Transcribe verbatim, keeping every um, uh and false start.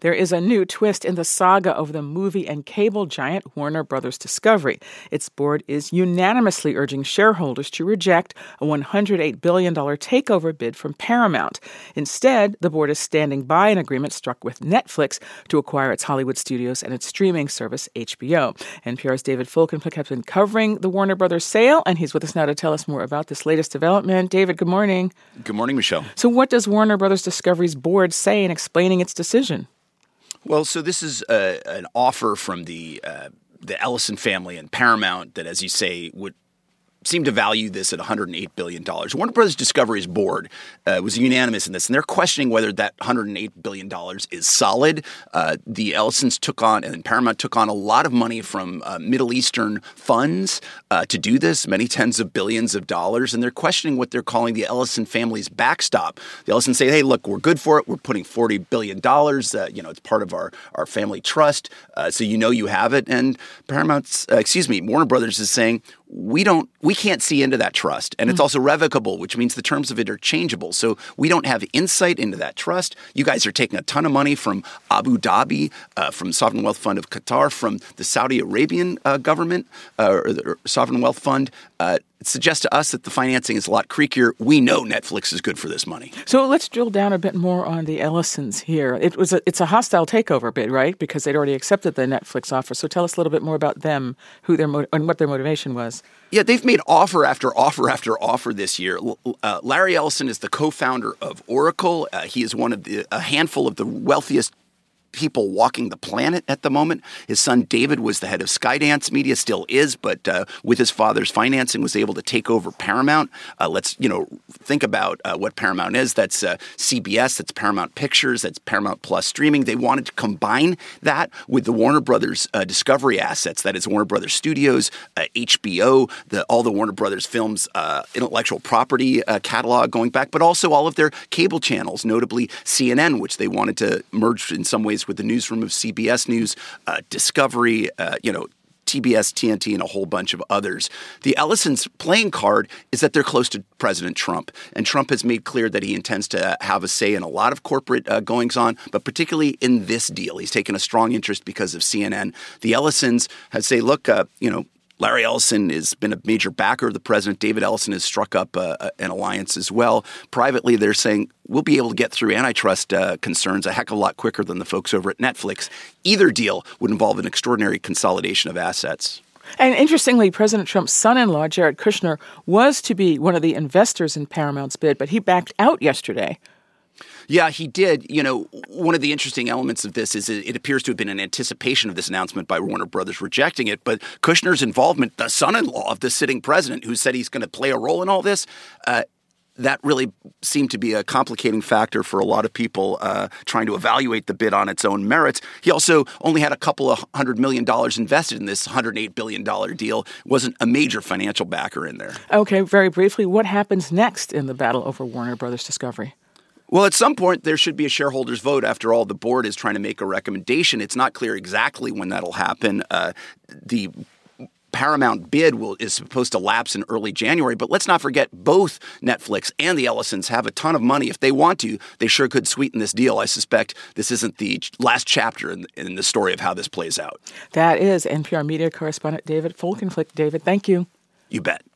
There is a new twist in the saga of the movie and cable giant Warner Brothers Discovery. Its board is unanimously urging shareholders to reject a one hundred eight billion dollars takeover bid from Paramount. Instead, the board is standing by an agreement struck with Netflix to acquire its Hollywood studios and its streaming service, H B O. N P R's David Folkenflik has been covering the Warner Brothers sale, and he's with us now to tell us more about this latest development. David, good morning. Good morning, Michelle. So what does Warner Brothers Discovery's board say in explaining its decision? Well, so this is uh, an offer from the uh, the Ellison family and Paramount that, as you say, would seem to value this at one hundred eight billion dollars. Warner Brothers Discovery's board uh, was unanimous in this, and they're questioning whether that one hundred eight billion dollars is solid. Uh, the Ellisons took on, and Paramount took on a lot of money from uh, Middle Eastern funds uh, to do this, many tens of billions of dollars, and they're questioning what they're calling the Ellison family's backstop. The Ellisons say, hey, look, we're good for it. We're putting forty billion dollars. Uh, you know, it's part of our, our family trust, uh, so you know you have it. And Paramount's, uh, excuse me, Warner Brothers is saying, we don't, we can't see into that trust. And it's also revocable, which means the terms of it are changeable. So we don't have insight into that trust. You guys are taking a ton of money from Abu Dhabi, uh, from Sovereign Wealth Fund of Qatar, from the Saudi Arabian uh, government, uh, or the or Sovereign Wealth Fund. Uh, it suggests to us that the financing is a lot creakier. We know Netflix is good for this money. So let's drill down a bit more on the Ellisons here. It was a, it's a hostile takeover bid, right? Because they'd already accepted the Netflix offer. So tell us a little bit more about them, who their mo- and what their motivation was. Yeah, they've made offer after offer after offer this year. Uh, Larry Ellison is the co-founder of Oracle. Uh, he is one of the a handful of the wealthiest people walking the planet at the moment. His son David was the head of Skydance Media, still is, but uh, with his father's financing was able to take over Paramount. Uh, let's, you know, think about uh, what Paramount is. That's uh, C B S, that's Paramount Pictures, that's Paramount Plus streaming. They wanted to combine that with the Warner Brothers uh, Discovery assets. That is Warner Brothers Studios, uh, H B O, the, all the Warner Brothers films, uh, intellectual property uh, catalog going back, but also all of their cable channels, notably C N N, which they wanted to merge in some ways with the newsroom of C B S News, uh, Discovery, uh, you know, T B S, T N T, and a whole bunch of others. The Ellisons' playing card is that they're close to President Trump, and Trump has made clear that he intends to have a say in a lot of corporate uh, goings-on, but particularly in this deal. He's taken a strong interest because of C N N. The Ellisons have say, look, uh, you know, Larry Ellison has been a major backer of the president. David Ellison has struck up uh, an alliance as well. Privately, they're saying we'll be able to get through antitrust uh, concerns a heck of a lot quicker than the folks over at Netflix. Either deal would involve an extraordinary consolidation of assets. And interestingly, President Trump's son-in-law, Jared Kushner, was to be one of the investors in Paramount's bid, but he backed out yesterday. Yeah, he did. You know, one of the interesting elements of this is it, it appears to have been an anticipation of this announcement by Warner Brothers rejecting it. But Kushner's involvement, the son-in-law of the sitting president who said he's going to play a role in all this, uh, that really seemed to be a complicating factor for a lot of people uh, trying to evaluate the bid on its own merits. He also only had a couple of hundred million dollars invested in this one hundred eight billion dollars deal. Wasn't a major financial backer in there. Okay, very briefly, what happens next in the battle over Warner Brothers Discovery? Well, at some point, there should be a shareholders vote. After all, the board is trying to make a recommendation. It's not clear exactly when that'll happen. Uh, the Paramount bid will is supposed to lapse in early January, but let's not forget both Netflix and the Ellisons have a ton of money. If they want to, they sure could sweeten this deal. I suspect this isn't the last chapter in, in the story of how this plays out. That is N P R media correspondent David Folkenflik. David, thank you. You bet.